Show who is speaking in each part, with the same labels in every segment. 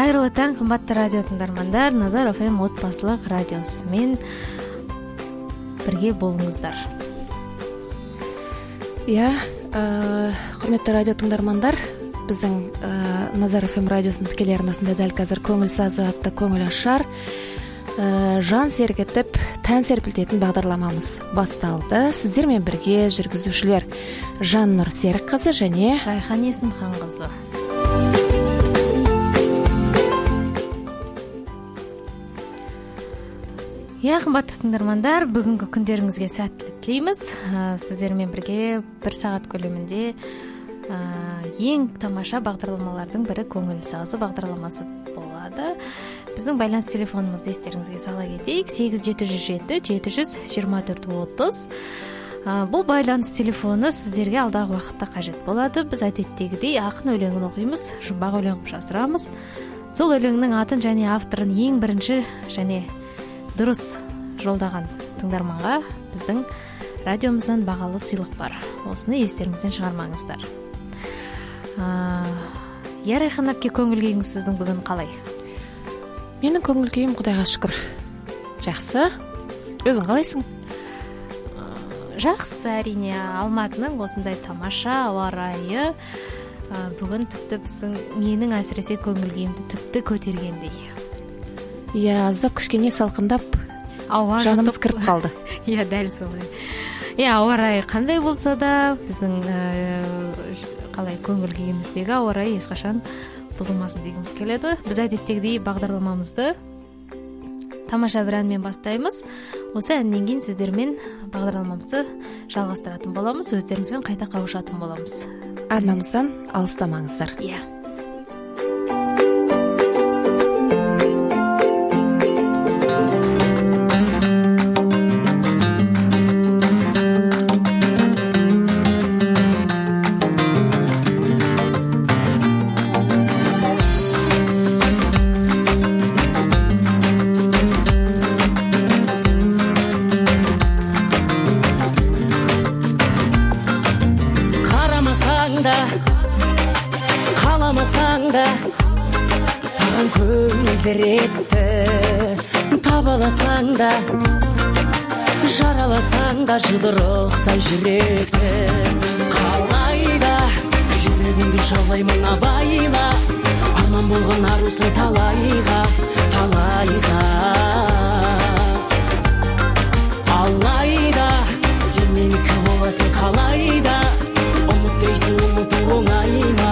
Speaker 1: Кайрылуу таң, кымбаттуу радио тыңдармандар. Назар ФМ отбасылык радиосу менен бирге болуңуздар.
Speaker 2: Құрметті радио тыңдармандар, біздің Назар ФМ радиосының тікелей арнасында дәл қазір көңіл сазы атты көңіл ашар, жан сергітіп, тән серпілтетін бағдарламамыз басталды. Сіздермен бірге жүргізушілер Жаннұр Серікқызы және
Speaker 1: Райхан Есімханқызы. Қымбатты тыңдармандар, бүгінгі күндеріңізге сәттілік тілейміз. Сіздермен бірге бір сағат көлемінде ең тамаша бағдарламалардың бірі көңіл сазы бағдарламасы болады. Біздің байланыс телефонымызды естеріңізге сала кетейік: 8707-724-30. Бұл байланыс телефоны сіздерге алдағы уақытта қажет болады. Біз әдеттегідей ақын өлеңін оқимыз, жұмбақ өлең жасырамыз. Сол өлеңнің атын және авторын ең бірінші және дұрыс жолдаған тыңдарманға біздің радиомыздан бағалы сыйлық бар. Осыны естеріңізден шығармаңыздар. Райхан әпке, көңіл күйіңіз сіздің бүгін қалай?
Speaker 2: Менің көңіл күйім Құдайға шүкір жақсы. Өзің қалайсың?
Speaker 1: Жақсы, әрине. Алматының осындай тамаша ауа райы бүгін тіпті менің әсіресе көңіл күйімді тіпті көтергендей.
Speaker 2: Аздап кішкене салқындап, жанымыз кіріп қалды.
Speaker 1: Дәл солай. Ауа райы қандай болса да, біздің қалай көңіл күйіміздегі ауа райы ешқашан бұзылмасын дегіміз келеді. Біз әдеттегідей бағдарламамызды тамаша бір әнмен бастаймыз. Осы әннен кейін сіздермен бағдарламамызды жалғастыратын боламыз, өздеріңізбен қайта қауышатын боламыз.
Speaker 2: Арнамыздан алыстамаңыздар.
Speaker 3: Жұдырықтай жүректі қалайда жүрегіңді жаулаймын абайла, арман болған арусың талайға, алайда сен менікі боласың қалайда, ұмыт дейсің, ұмыту оңай ма?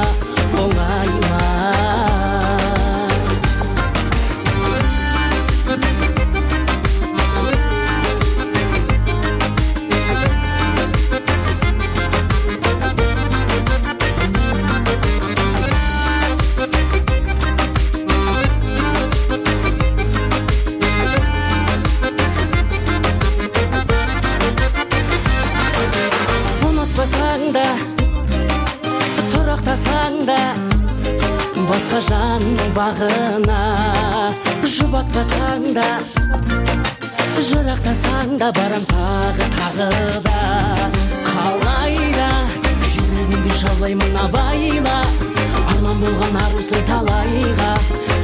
Speaker 3: Басқа жанның бағына жұбатпасаң да, жырақтасаң да, барам тағы да. Қалайда жүрегіңді жаулаймын абайла, арман болған арусың талайға,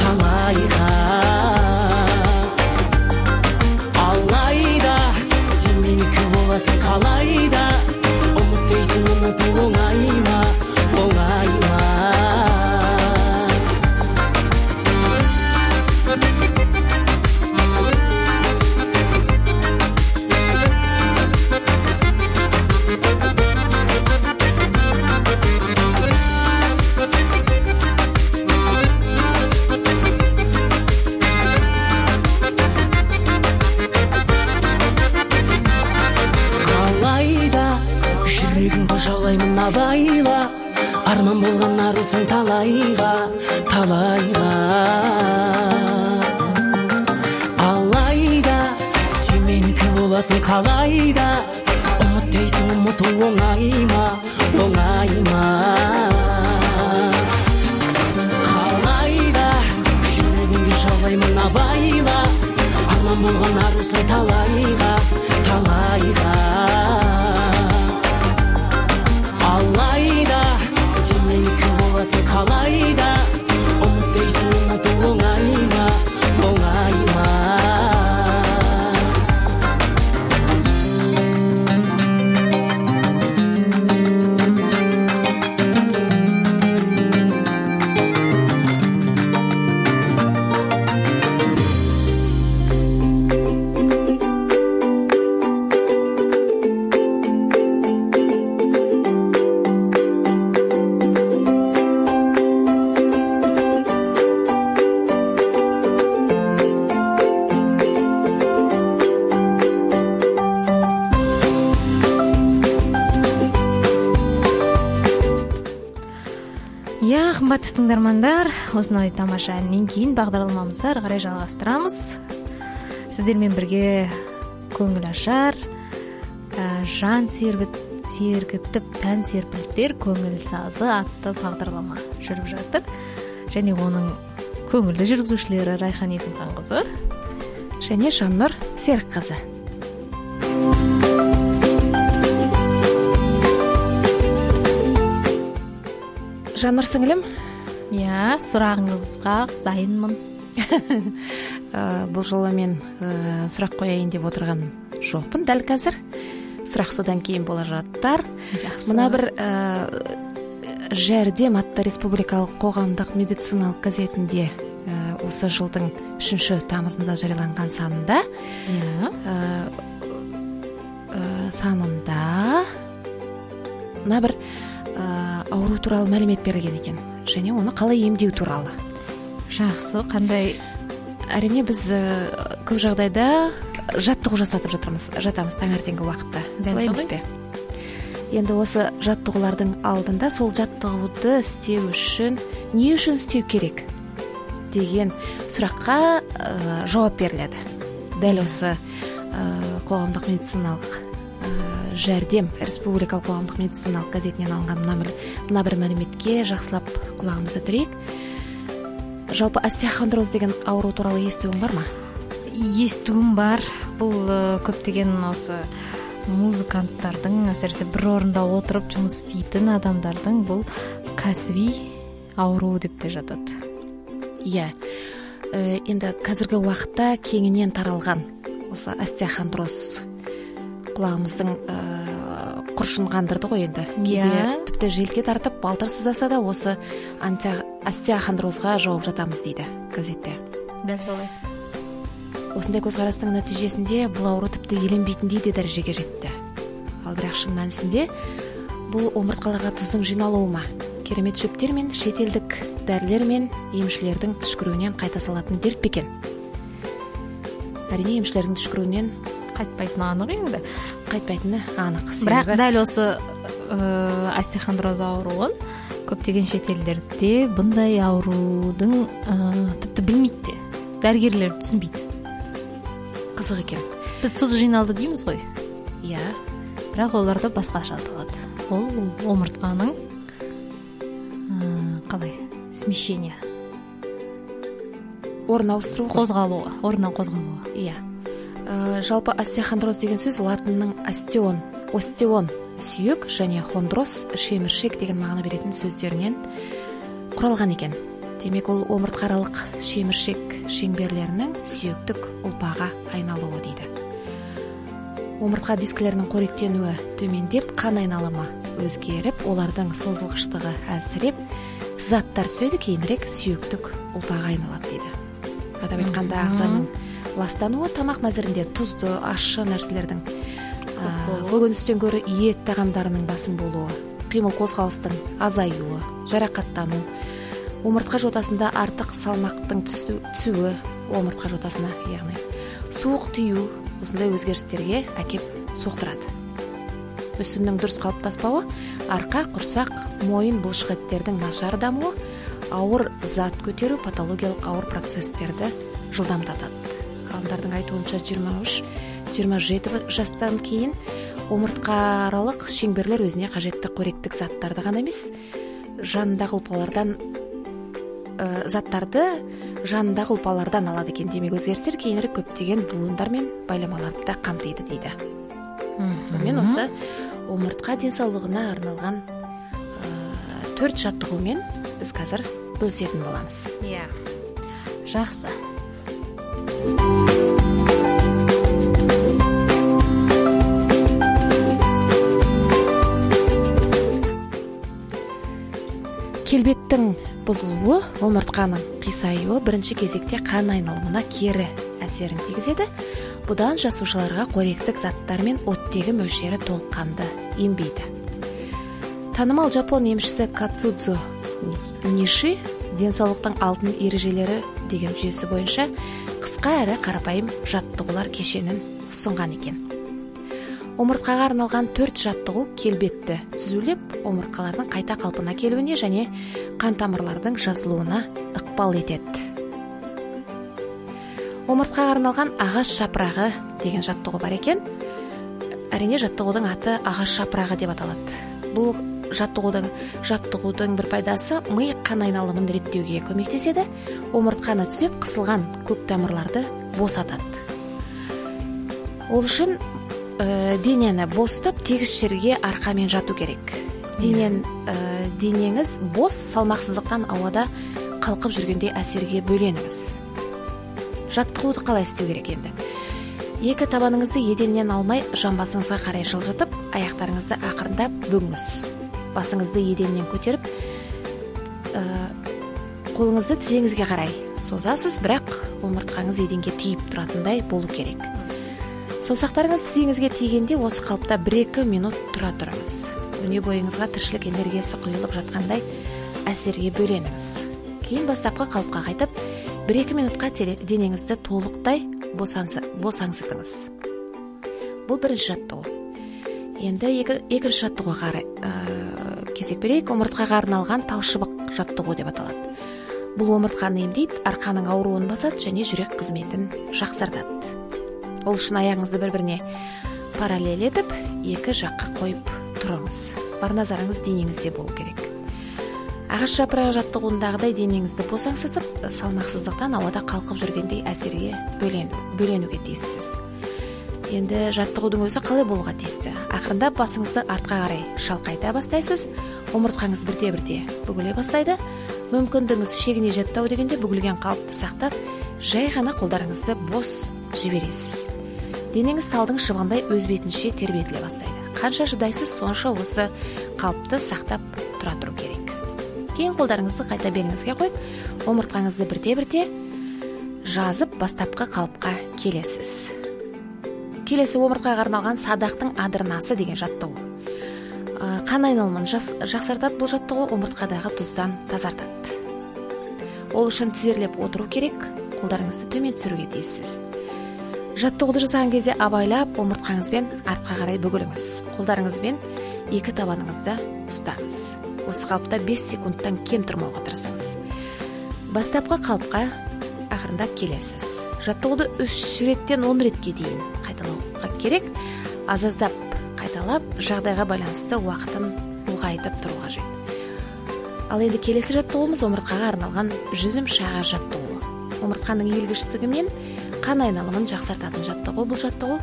Speaker 3: алайда сен менікі боласың қалайда, ұмыт дейсің, ұмыту оңай ма? Жаулаймын абайла, арман болған арусың талайға, алайда сен менікі боласың қалайда, ұмыт дейсің, ұмыту оңай ма? Қалайда жүрегіңді жаулаймын абайла, арман болған арусың талайға, алайда сен менікі боласың қалайда, ұмыт дейсің, ұмыту
Speaker 1: Кымбаттуу тыңдармандар, осындай тамаша әннен кейін бағдарламамызды ары карай жалғастырамыз. Сіздермен бірге көңіл ашар, жан сергітіп тән серпілтер көңіл сазы атты бағдарлама жүріп жатыр. Және оның көңілді жүргізушілері Райхан Есімханқызы
Speaker 2: және Жаннұр Серікқызы. Жаннұр сіңілім?
Speaker 1: Сұрағыңызға дайынмын.
Speaker 2: Бұл жолы мен сұрақ қояйын деп отырған жоқпын дәл қазір. Сұрақ содан кейін бола жаттар. Мына бір Жәрдем атты республикалық қоғамдық медициналық газетінде осы жылдың 3 тамызында жарияланған санында мына бір ауру туралы мәлімет берілген екен, және оны қалай емдеу туралы.
Speaker 1: Жақсы, қандай?
Speaker 2: Әрине біз көп жағдайда жаттығу жасатып жатамыз таңертеңгі уақытта. Солай емес пе? Енді осы жаттығулардың алдында сол жаттығуды істеу үшін не үшін істеу керек деген сұраққа жауап беріледі. Дәл осы қоғамдық медициналық Жәрдем республикалық қоғамдық медициналық газетінен алынған мына бір мәліметке жақсылап құлағымызды түрейік. Жалпы остеохондроз деген ауру туралы естуің бар ма?
Speaker 1: Естуім бар. Бұл көптеген осы музыканттардың, әсіресе бір орында отырып жұмыс істейтін адамдардың бұл кәсіби ауру деп те жатады.
Speaker 2: Енді қазіргі уақытта кеңінен таралған осы остеохондроз құлағымыздың құршын қандырды ғой енді. Тіпті желке тартып балтыр сыздаса да осы остеохондрозға жауап жатамыз дейді газетте.
Speaker 1: Дәл солай.
Speaker 2: Осындай көзқарастың нәтижесінде бұл ауру тіпті еленбейтіндей де дәрежеге жетті. Ал бірақ шын мәнісінде бұл омыртқаларға тұздың жиналуы ма, керемет шөптер мен шетелдік дәрілер мен емшілердің түшкіруінен қайта салатын дерт пе екен? Әрине емшілердің түшкіруінен
Speaker 1: қайтпайтыны анық енді.
Speaker 2: Қайтпайтыны анық.
Speaker 1: Бірақ дәл осы остеохондроз ауруын көптеген шетелдерде бұндай аурудың тіпті білмейді де. Дәрігерлер түсінбейді.
Speaker 2: Қызық екен.
Speaker 1: Біз тұз жиналды дейміз ғой.
Speaker 2: Бірақ
Speaker 1: оларда басқаша аталады. Ол омыртқаның қалай? Смещение.
Speaker 2: Орын ауыстыру.
Speaker 1: Орыннан қозғалуы.
Speaker 2: Жалпы остеохондроз деген сөз латынның остеон сүйек және хондроз шеміршек деген мағына беретін сөздерінен құралған екен. Демек ол омыртқаралық шеміршек шеңберлерінің сүйектік ұлпаға айналуы дейді. Омыртқа дискілерінің қоректенуі төмендеп, қан айналымы өзгеріп, олардың созылғыштығы әлсіреп, сызаттар түседі, кейінірек сүйектік ұлпаға айналады дейді. Атап айтқанда ағзаның ластануы тамақ мәзірінде тұзды, ащы нәрселердің, көкөністен гөрі ет тағамдарының басым болуы, қимыл қозғалыстың азаюы, жарақаттану, омыртқа жотасында артық салмақтың түсуі, омыртқа жотасына, яғни суық тию, осындай өзгерістерге әкеп соқтырады. Мүсіннің дұрыс қалыптаспауы, арқа, құрсақ, мойын бұлшықеттердің нашар дамуы, ауыр зат көтеру, патологиялық ауыр процесстерді жылдамдатады. Ғалымдардың айтуынша 23-27 жастан кейін омыртқаралық шеңберлер өзіне қажетті қоректік заттарды ғана емес, жанындағы ұлпалардан алады екен. Демек өзгерістер кейінірек көптеген буындар мен байламаларды да қамтиды дейді. Сонымен осы омыртқа денсаулығына арналған 4 жаттығумен біз қазір бөлісетін боламыз.
Speaker 1: Жақсы.
Speaker 2: Келбеттің бұзылуы, омыртқаның қисаюы бірінші кезекте қан айналымына кері әсерін тигізеді. Бұдан жасушаларға қоректік заттар мен оттегі мөлшері толыққанды ембейді. Танымал жапон емшісі Кацудзу Ниши денсаулықтың алтын ережелері деген жүйесі бойынша қысқа әрі қарапайым жаттығулар кешенін ұсынған екен. омыртқаға арналған 4 жаттығу келбетті түзулеп, омыртқалардың қайта қалпына келуіне және қан тамырлардың жазылуына ықпал етеді. Омыртқаға арналған ағаш жапырағы деген жаттығу бар екен. Әрине, жаттығудың аты ағаш жапырағы деп аталады. Бұл жаттығудың бір пайдасы ми қан айналымын реттеуге көмектеседі, омыртқаны түзеп, қысылған көк тамырларды босатады. Ол үшін денені бостап, тегіс жерге арқамен жату керек. Денеңіз бос, салмақсыздықтан ауада қалқып жүргендей әсерге бөленіңіз. Жаттығуды қалай істеу керек енді? Екі табаныңызды еденнен алмай, жамбасыңызға қарай жылжытып, аяқтарыңызды ақырындап бөгіңіз. Басыңызды еденнен көтеріп, қолыңызды тізеңізге қарай созасыз, бірақ омыртқаңыз еденге тиіп тұратындай болу керек. Саусақтарыңыз тізеңізге тигенде осы қалыпта 1-2 минут тұра тұрыңыз. Өне бойыңызға тіршілік энергиясы құйылып жатқандай әсерге бөленіңіз. Кейін бастапқы қалыпқа қайтып, 1-2 минутқа денеңізді толықтай босаңсытыңыз. Бұл бірінші жаттығу. Енді екінші жаттығуға қарай кезек берейік. Омыртқаға арналған талшыбық жаттығу деп аталады. Бұл омыртқаны емдейді, арқаның ауруын басады және жүрек қызметін жақсартады. Ол үшін аяғыңызды бір-біріне параллель етіп, екі жаққа қойып тұрыңыз. Бар назарыңыз денеңізде болу керек. Ағаш жапырағы жаттығуындағыдай денеңізді босаңсытып, салмақсыздықтан ауада қалқып жүргендей әсерге бөленуге тиіссіз. Енді жаттығудың өзі қалай болуға тиісті? Ақырындап басыңызды артқа қарай шалқайта бастайсыз, омыртқаңыз бірте-бірте бүгіле бастайды. Мүмкіндігіңіз шегіне жеттау дегенде бүгілген қалыпты сақтап, жай ғана қолдарыңызды бос жібересіз. Денеңіз талдың шыбығындай өз бетінше тербетіле бастайды. Қанша шыдайсыз, сонша осы қалыпты сақтап тұра тұру керек. Кейін қолдарыңызды қайта беліңізге қойып, омыртқаңызды бірте-бірте жазып бастапқы қалыпқа келесіз. Келесі омыртқаға арналған садақтың адырнасы деген жаттығу. Қан айналымын жақсартады бұл жаттығу, омыртқадағы тұздан тазартады. Ол үшін тізерлеп отыру керек, қолдарыңызды төмен түсіруге тиіссіз. Жаттығуды жасаған кезде абайлап, омыртқаңызбен артқа қарай бүгіліңіз. Қолдарыңызбен екі табаныңызды ұстаңыз. Осы қалыпта 5 секундтан кем тұрмауға тырысыңыз. Бастапқы қалыпқа ақырындап келесіз. Жаттығуды 3 реттен 10 ретке дейін қайталауға керек. Азаздап қайталап, жағдайға байланысты уақытын ұлғайтып тұру қажет. Ал енді келесі жаттығуымыз омыртқаға арналған жүзім шаға жаттығуы. Омыртқаның иілгіштігімен қан айналымын жақсартатын жаттығу бұл жаттығу.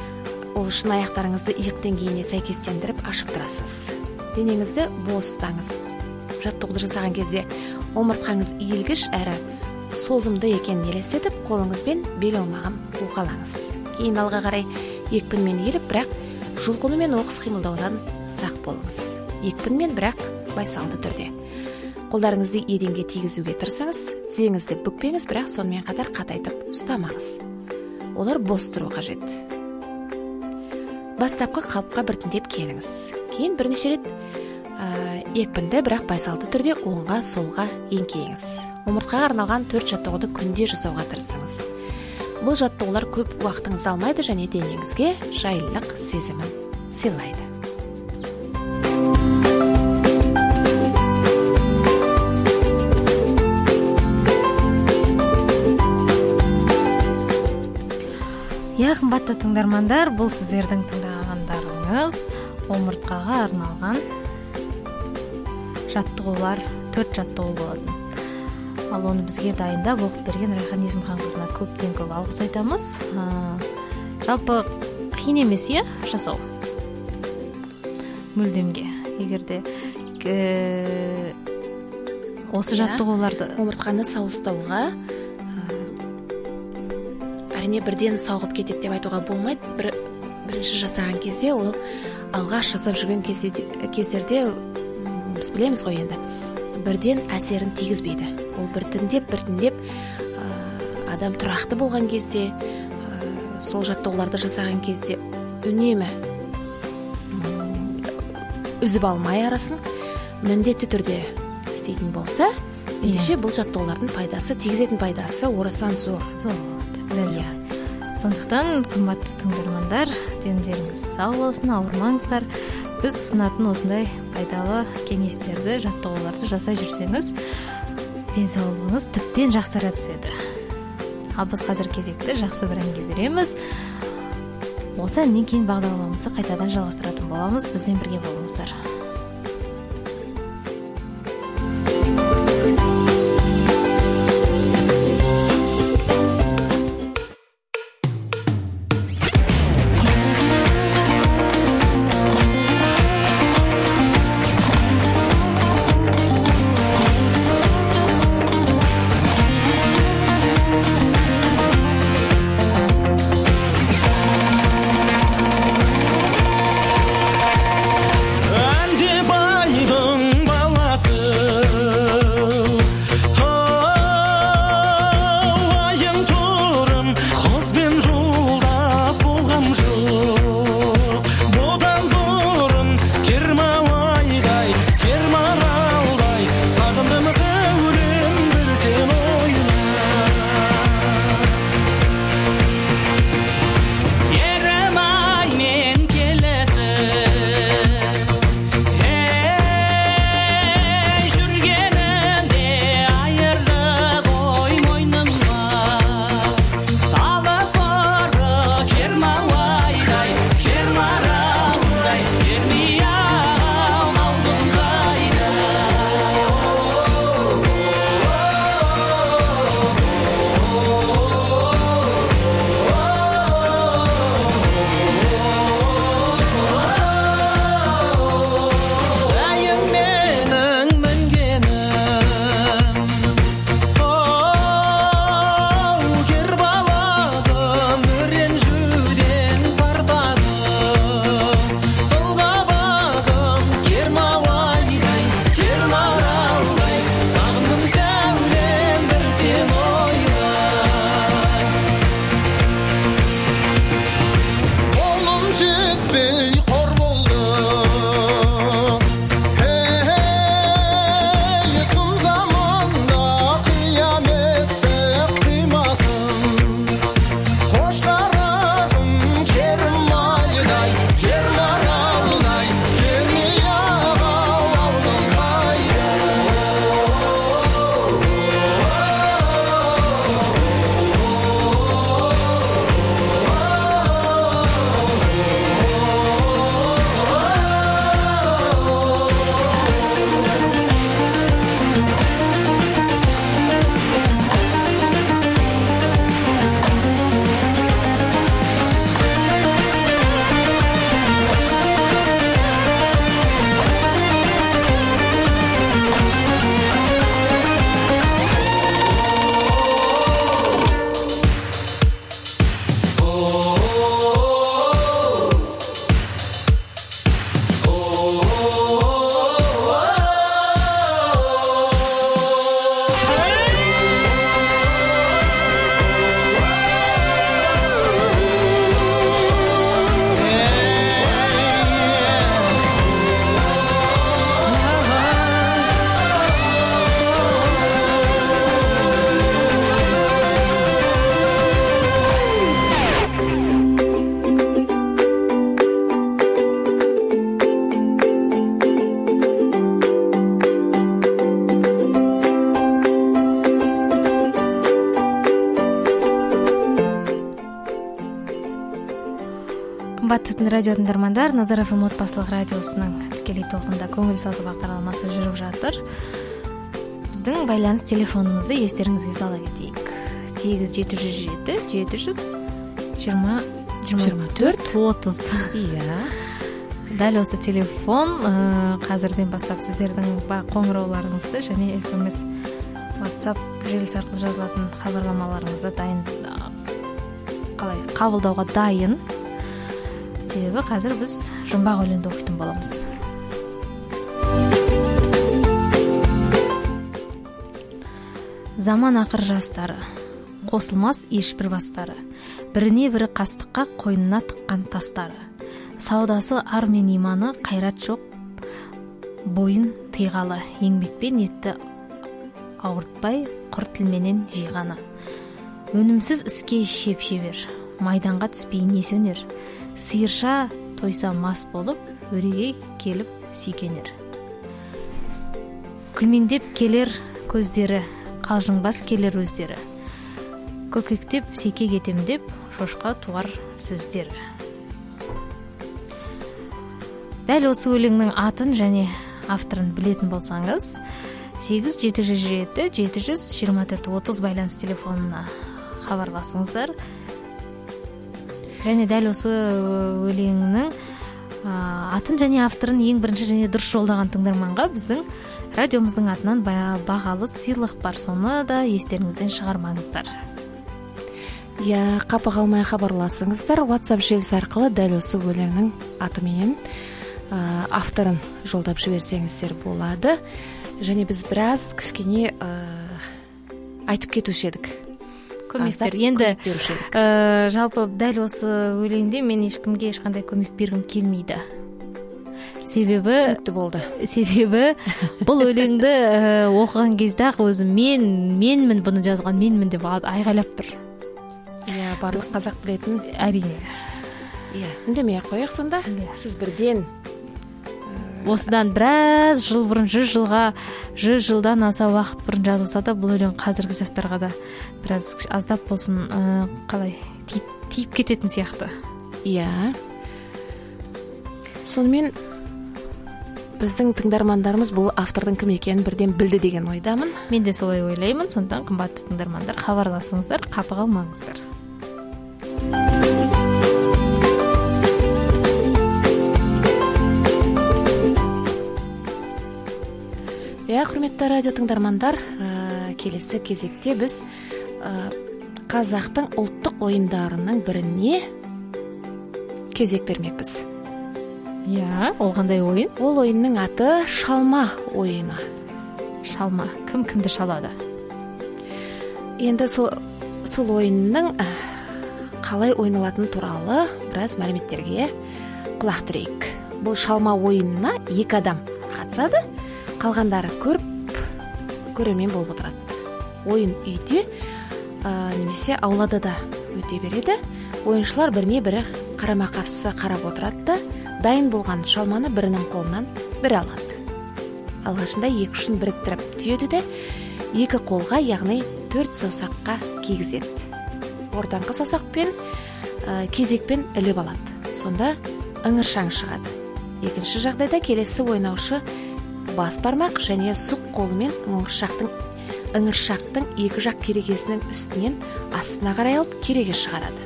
Speaker 2: Ол үшін аяқтарыңызды иық деңгейіне сәйкестендіріп ашып тұрасыз. Денеңізді бос ұстаңыз. Жаттығуды жасаған кезде омыртқаңыз иілгіш әрі созымды екенін елестетіп, қолыңызбен бел аумағын уқалаңыз. Кейін алға қарай екпінмен иіліп, бірақ жұлқынумен оқыс қимылдаудан сақ болыңыз. Екпінмен, бірақ байсалды түрде. Қолдарыңызды еденге тигізуге тырысыңыз, тізеңізді бүкпеңіз, бірақ сонымен қатар қатайтып ұстамаңыз. Олар бос тұру қажет. Бастапқы қалыпқа біртіндеп келіңіз. Кейін бірнеше рет екпінді, бірақ байсалды түрде оңға солға еңкейіңіз. Омыртқаға арналған 4 жаттығуды күнде жасауға тырысыңыз. Бұл жаттығулар көп уақытыңыз алмайды және денеңізге жайлылық сезімін сыйлайды.
Speaker 1: Қымбатты тыңдармандар, бұл сіздердің тыңдағандарыңыз омыртқаға арналған жаттығулар, 4 жаттығу болады. Ал оны бізге дайындап оқып берген Райхан Есімханқызына көптен көп алғыс айтамыз. Жалпы қиын емес, жасау. Мүлдемге. Егерде осы жаттығуларды
Speaker 2: омыртқаны сауыстауға әрине бірден сауғып кетеді деп айтуға болмайды. Бірінші жасаған кезде, ол алғаш жасап жүрген кездерде біз білеміз ғой енді, бірден әсерін тигізбейді. Ол біртіндеп адам тұрақты болған кезде, сол жаттығуларды жасаған кезде үнемі үзіп алмай арасын міндетті түрде істейтін болса, ендеше бұл жаттығулардың пайдасы, тигізетін пайдасы орасан зор.
Speaker 1: Сондықтан қымбатты тыңдармандар, дендеріңіз сау болсын, ауырмаңыздар. Біз ұсынатын осындай пайдалы кеңестерді, жаттығуларды жасай жүрсеңіз, денсаулығыңыз тіптен жақсара түседі. Ал біз қазір кезекті жақсы бір әнге береміз. Осы әннен кейін бағдарламамызды қайтадан жалғастыратын боламыз. Бізбен бірге болыңыздар. Радио тыңдармандар, Назар ФМ отбасылық радиосының тікелей толқында көңіл сазы бағдарламасы жүріп жатыр. Біздің байланыс телефонымызды естеріңізге сала кетейік. 87-700-724-30. Иә. Дәл осы телефон қазірден бастап сіздердің қоңырауларыңызды және SMS, WhatsApp желісі арқылы жазылатын хабарламаларыңызды қабылдауға дайын. Себебі қазір біз жұмбақ өлеңді оқитын боламыз. Заман ақыр жастары, қосылмас ешбір бастары, біріне бірі қастыққа қойнына тыққан тастары. Саудасы ар мен иманы, қайрат жоқ, бойын тыйғалы, еңбекпен етті ауыртпай, құр тілменен жиғаны. Өнімсіз іске шеп-шебер, майданға түспей не сөнер, сиырша тойса мас болып, өреге келіп сүйкенер. Күлмеңдеп келер көздері, қалжыңбас келер өздері, көкектеп секе кетем деп, шошқа туар сөздері. Дәл осы өлеңнің атын және авторын білетін болсаңыз, 8-707-724-30 байланыс телефонына хабарласыңыздар. Және дәл осы өлеңнің атын және авторын ең бірінші және дұрыс жолдаған тыңдарманға біздің радиомыздың атынан бағалы сыйлық бар. Соны да естеріңізден шығармаңыздар.
Speaker 2: Қапы қалмай хабарласыңыздар. WhatsApp желісі арқылы дәл осы өлеңнің атымен авторын жолдап жіберсеңіздер болады. Және біз біраз кішкене айтып кетуші едік.
Speaker 1: Көмектер. Енді жалпы дәл осы өлеңде мен ешкімге ешқандай көмек бергім келмейді. Себебі бұл өлеңді оқыған кезде ақ өзі менмін бұны жазған, менмін деп айғайлап тұр.
Speaker 2: Барлық қазақ білетін.
Speaker 1: Әрине.
Speaker 2: Үндемей ақ қояйық сонда. Сіз бірден
Speaker 1: осыдан біраз жыл бұрын, 100 жылдан аса уақыт бұрын жазылса да, бұл өлең қазіргі жастарға да біраз аздап болсын қалай тиіп кететін сияқты.
Speaker 2: Сонымен біздің тыңдармандарымыз бұл автордың кім екенін бірден білді деген ойдамын.
Speaker 1: Мен де солай ойлаймын. Сондықтан қымбатты тыңдармандар, хабарласыңыздар, қапы қалмаңыздар.
Speaker 2: Құрметті радио тыңдармандар, келесі кезекте біз қазақтың ұлттық ойындарының біріне кезек бермекпіз.
Speaker 1: Ол қандай ойын?
Speaker 2: Ол ойынның аты шалма ойыны.
Speaker 1: Шалма. Кім кімді шалады?
Speaker 2: Енді сол ойынның қалай ойналатыны туралы біраз мәліметтерге құлақ түрейік. Бұл шалма ойынына 2 адам қатысады. Қалғандары көрермен болып отырады. Ойын үйде немесе аулада да өте береді. Ойыншылар біріне бірі қарама қарсы қарап отырады да, дайын болған шалманы бірінің қолынан бірі алады. Алғашында 2 ұшын біріктіріп түйеді де 2 қолға, яғни 4 саусаққа кигізеді. Ортаңғы саусақпен кезекпен іліп алады. Сонда ыңыршаң шығады. Екінші жағдайда келесі ойнаушы бас бармақ және сұқ қолымен ыңыршақтың 2 жақ керегесінің үстінен астына қарай алып кереге шығарады.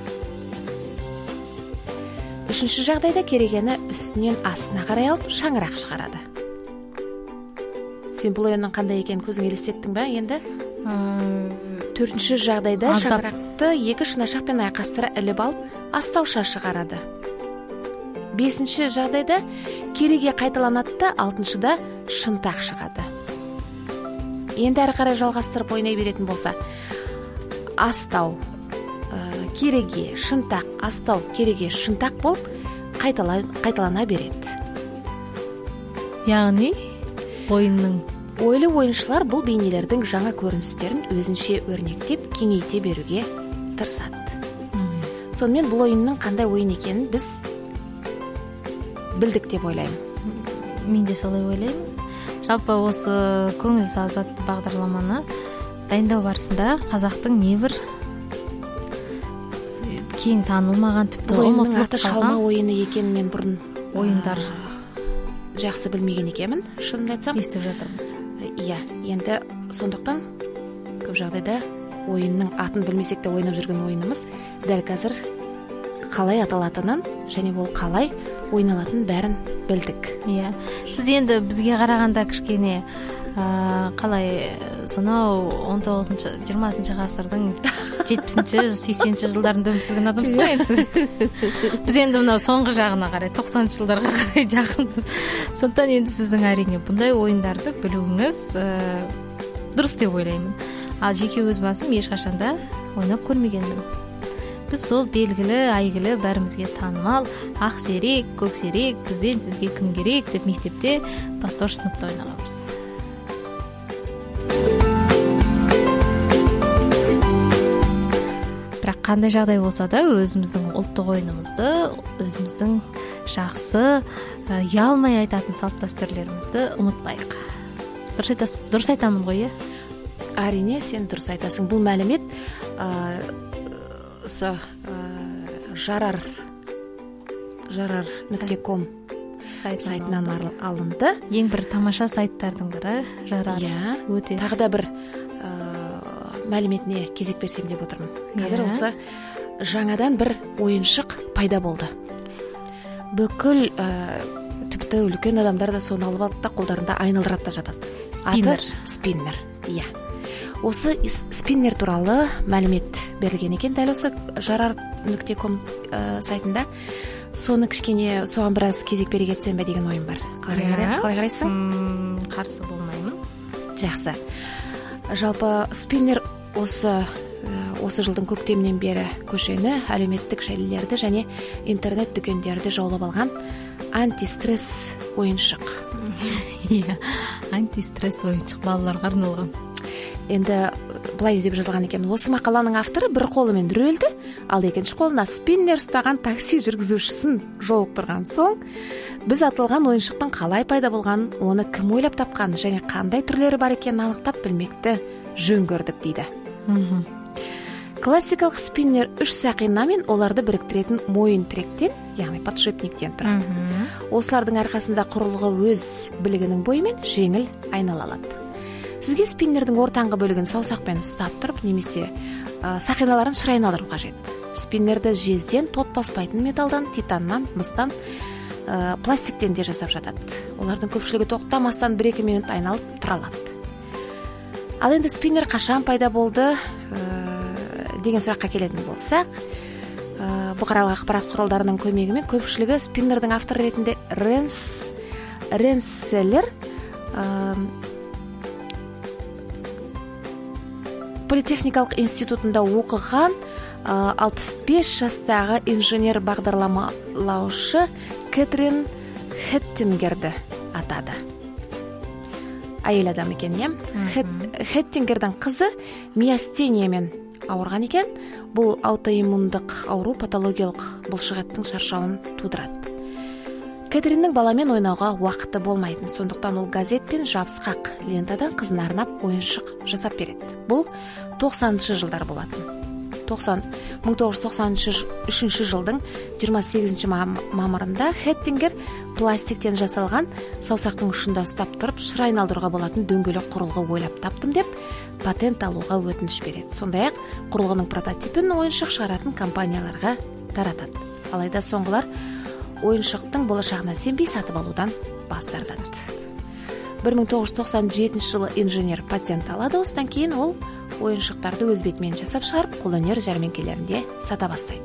Speaker 2: Үшінші жағдайда керегені үстінен астына қарай алып шаңырақ шығарады. Сен бұл ойынның қандай екенін көзің елестеттің бе енді? Төртінші жағдайда шаңырақты 2 шынашақпен айқастыра іліп алып астауша шығарады. 5-ші жағдайда кереге қайталанады да 6-шыда шынтақ шығады. Енді әрі қарай жалғастырып ойнай беретін болса, астау, кереге, шынтақ, астау, кереге, шынтақ болып қайталана береді.
Speaker 1: Яғни ойынның
Speaker 2: ойлы ойыншылар бұл бейнелердің жаңа көріністерін өзінше өрнектеп, кеңейте беруге тырысады. Сонымен бұл ойынның қандай ойын екенін біз білдік деп ойлаймын.
Speaker 1: Мен де солай ойлаймын. Жалпы осы көңіл азатты бағдарламаны дайындау барысында қазақтың небір кең танылмаған, тіпті
Speaker 2: ұмытылып қалған шалма ойыны екенін мен бұрын
Speaker 1: ойындар
Speaker 2: жақсы білмеген екенмін, шынымды айтсам.
Speaker 1: Естіп жатырмыз.
Speaker 2: Енді сондықтан көп жағдайда ойынның атын білмесек те ойнап жүрген ойынымыз дәл қазір қалай аталатынын және ол қалай ойналатын бәрін білдік.
Speaker 1: Сіз енді бізге қарағанда кішкене қалай сонау 19-20 ғасырдың 70-80 жылдарында өмір сүрген адамсыз ғой енді сіз. Біз енді мынау соңғы жағына қарай 90 жылдарға қарай жақынбыз. Сондықтан енді сіздің әрине бұндай ойындарды білуіңіз дұрыс деп ойлаймын. Ал жеке өз басым ешқашанда ойнап көрмегенмін. Біз сол белгілі, айгілі, бәрімізге танымал ақ серек, көк серек, бізден сізге кім керек деп мектепте бастауыш сыныпта ойнағанбыз. Бірақ кандай жагдай болсо да өзүбүздүн улуттук оюнубузду, өзүбүздүн жакшы уялмай айтатын салт дастурларыбызды унутпайык. Дурус айтамын го, э?
Speaker 2: Арине, сен дурус айтасың. Бул маалимет ошо жарар.com сайтынан алынды.
Speaker 1: Эң бир тамаша сайттардын бірі Жарар. Өтө.
Speaker 2: Тагы да бир маалиметине кезек берсем деп отурмун. Азыр осы жаңадан бир оюншук пайда болду. Бүкүл типти үлкөн адамдар да сону алып алып да колдорунда айналдырат да жатат. Спиннер. Иә. Осы спиннер тууралуу маалимет берилген экен. Дал осы жарар.com сайтында. Сону кичкене согон бир аз кезек бере кетсемби деген оюм бар. Калай карайсың?
Speaker 1: Каршы болмаймын.
Speaker 2: Жакшы. Жалпы спиннер осы жылдын көктеминен бери көшөнү, әлеуметтик желилерди және интернет дүкөндөрдү жаулап алган антистресс оюншук.
Speaker 1: Антистресс оюншук балаларга арналган.
Speaker 2: Энди былай деп жазылган экен. Осы макаланын автору бир колу менен рөлдү, ал экинчи колуна спиннер устаган такси жүргүзүүчүсүн жолуктурган соң биз аталган оюншуктун калай пайда болгонун, оны ким ойлоп тапканын және кандай түрлөрү бар экенин аныктап билмекти жөн көрдүк дейді. Классикалык спиннер 3 сакина менен оларды бириктиретін моюн тиректен, яғни подшипниктен турат. Осылардын аркасында курулгу өз билигинин бою менен жеңил айнала алат. Сизге спиннердин ортаңкы бөлүгүн саусакпен устап туруп, немесе сакиналарын шыр айналдыруу кажет. Спиннерди жезден, тот баспайтын металлдан, титандан, мыстан, пластиктен де жасап жатат. Олардын көпчүлүгү токтомастан 1-2 минут айналып тура алат. Ал энди спиннер качан пайда болду деген суракка келетін болсак, букаралык акпарат куралдарынын көмөгү менен көпчүлүгү спиннердин автору ретинде Ренселер Политехникалык институтунда окуган 65 жаштагы инженер багдарламалауучу Кэтрин Хеттингерди атады. Айыл адам экен, Хеттингердин кызы миостения менен ауырган экен. Бул аутоиммундук ауруу патологиялык булшыгаттын шаршауын туудурат. Кэтриндин бала менен ойноого убакыты болмайтын, сондуктан ол газет пен жабыскак лентадан кызына арнап оюншук жасап берет. Бул 90-жылдар болатын. 1993 жылдың 28 мамырында Хеттингер пластиктен жасалган саусактын ушунда устап туруп шыр айналдырууга болатын дөңгөлөк курулгу ойлоп таптым деп патент алууга өтүнүш берет. Сондай-ак курулгунун прототипин оюншук чыгаратын компанияларга таратат. Алайда соңгулар оюншуктун болочагына сенбей сатып алуудан баш тартат. 1997 жылы инженер патент алады. Осыдан кийин ол оюншуктарды өз бети менен жасап чыгарып, кол өнөр жармеңкелеринде сата баштайт.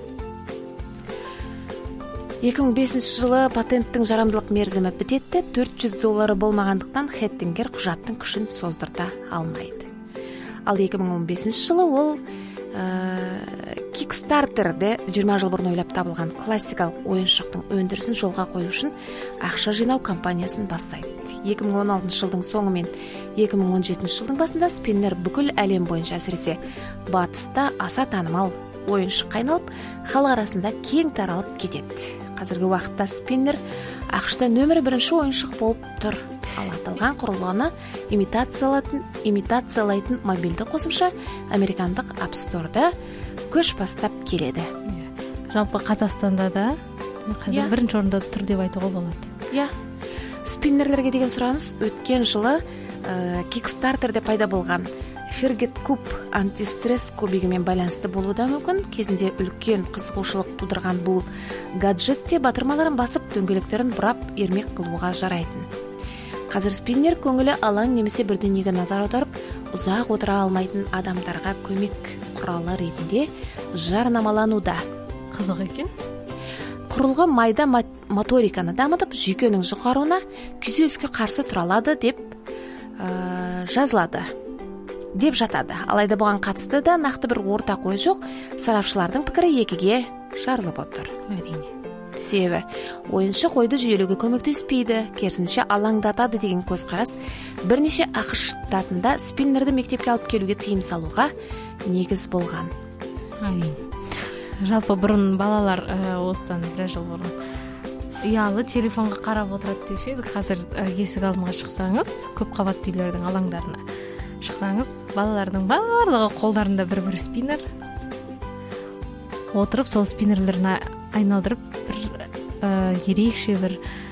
Speaker 2: 2005 жылы патенттин жарамдылык мерзими битет. $400 болмагандыктан Хеттингер кужаттын күшүн создурта алмайт. Ал 2015 жылы ол Kickstarter'де 20 жыл бурун ойлоп табылган классикалык оюншуктун өндүрүшүн жолго коюу үчүн акча жыйноо кампаниясын баштайт. 2016 жылдың соңу менен 2017 жылдың басында спиннер бүкүл әлем боюнча, асыресе батыста аса таанымал оюншукка айналып, халык арасында кең таралып кетет. Азыркы убакытта спиннер АКШта нөмір 1 оюншук болуп тур. Ал аталган курулгуну имитациялайтын мобилдик косумча американдык App Store'да көч бастап келеди.
Speaker 1: Жалпы Казакстанда да азыр биринчи орунда тур деп айтууга болот.
Speaker 2: Спиннерлерге деген сураныс өткен жылы Kickstarter'де пайда болгон Forget Cube антистресс кубиги менен байланыштуу болуу да мүмкүн. Кезинде үлкөн кызыгуучулук тудурган бул гаджетте батырмаларын басып, дөңгөлөктөрүн бурап эрмек кылууга жарайтын. Азыр спиннер көңүлү алаң немесе бир дүйнөгө назар аударып, узак отура алмайтын адамдарга көмөк куралы ретинде жарнамаланууда.
Speaker 1: Кызык экен.
Speaker 2: Курулгу майда моториканы дамытып, жүйкөнүн жукаруына күйзөлүскө каршы тура алады деп жазылады, деп жатады. Алайда буга катысты да накты бир ортак ой жок. Сарапчылардын пикири экиге жарылып отур.
Speaker 1: Әрине.
Speaker 2: Себеби оюншук ойду жүйөлөөгө көмөктөспөйдү, керисинче алаңдатады деген көз карас бир нече АКШ штатында спиннерди мектепке алып келүүгө тыйым салууга негиз болгон.
Speaker 1: Жалпы бұрын балалар осыдан бір жыл бұрын ұялы телефонға қарап отырады деуші едік. Қазір есік алдыға шықсаңыз, көп қабатты үйлердің алаңдарына шықсаңыз, балалардың барлығы қолдарында бір спиннер отырып, сол спиннерлерін айналдырып бір ерекше бір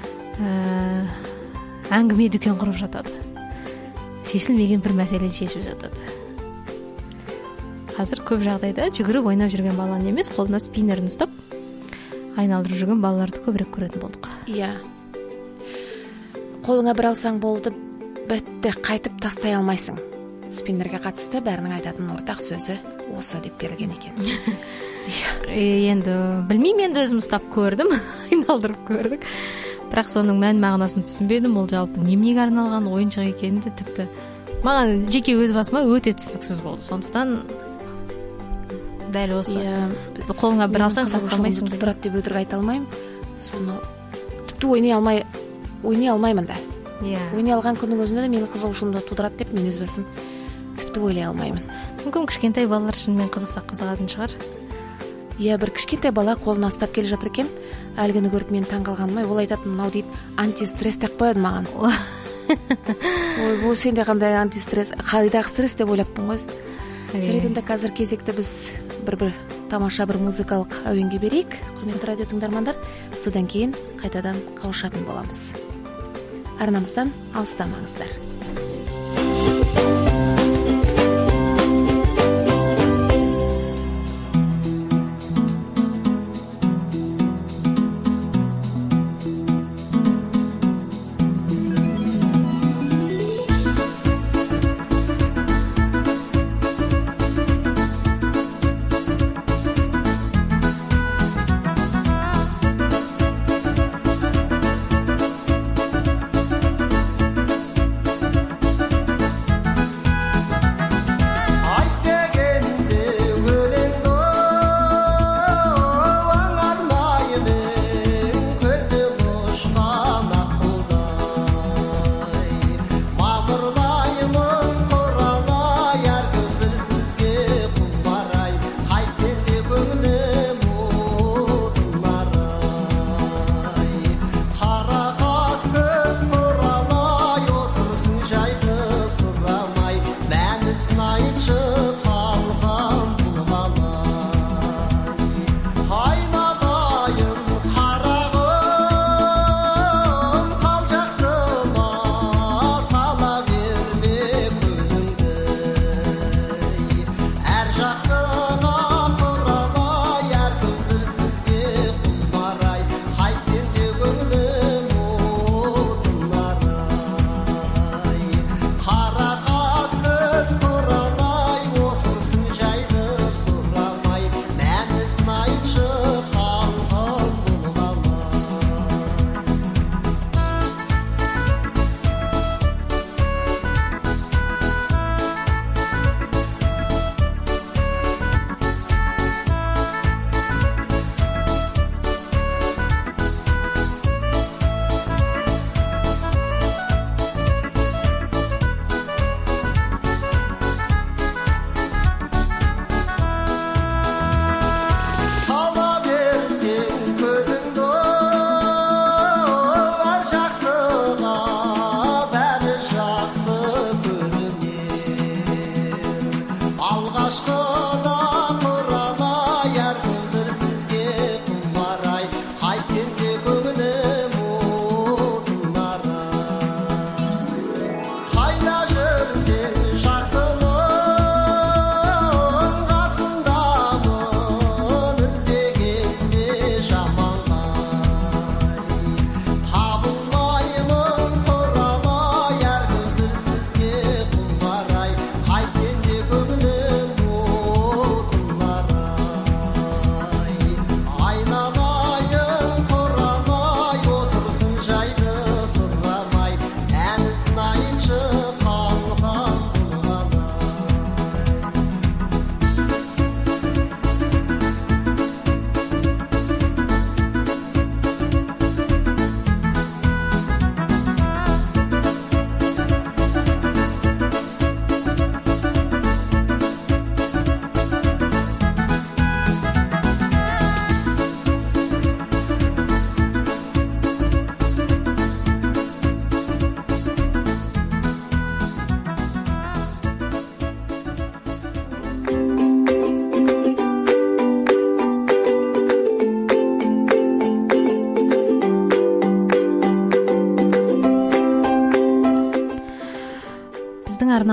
Speaker 1: әңгіме дүкен құрып жатады. Шешілмеген бір мәселені шешіп жатады. Қазір көп жағдайда жүгіріп ойнап жүрген баланы емес, қолына спиннерін ұстап айналдырып жүрген балаларды көбірек көретін болдық.
Speaker 2: Иә. Қолыңа бір алсаң болды, бітті, қайтып тастай алмайсың. Спиннерге қатысты бәрінің айтатын ортақ сөзі осы деп берілген екен.
Speaker 1: Енді білмеймін, енді өзім ұстап көрдім, айналдырып көрдік. Бірақ соның мән мағынасын түсінбедім. Ол жалпы неменеге арналған ойыншық екенді тіпті маған жеке өз басыма өте түсініксіз болды. Сондықтан дәл осы қолыңа бір алсаң тастамайсың
Speaker 2: тудырады деп өтірік айта алмаймын. Соны тіпті ойнай алмаймын да. Ойнай алған күннің өзінде де менің қызығушылығымды тудырады деп мен өз басым тіпті ойлай алмаймын.
Speaker 1: Мүмкін кішкентай балалар шынымен қызығатын шығар.
Speaker 2: Иә, бір кішкентай бала қолына ұстап келе жатыр екен. Әлгіні көріп мен таңғалғаным, ол айтатын, мынау дейді, антистресс деп қояды маған. Ой, бұл сенде қандай антистресс, қайдағы стресс деп ойлаппын ғой. Жарайды, онда қазір кезекті біз бір тамаша бір музыкалық әуенге берейік. Құрметті радио тыңдармандар, содан кейін қайтадан қауышатын боламыз. Арнамыздан алыстамаңыздар.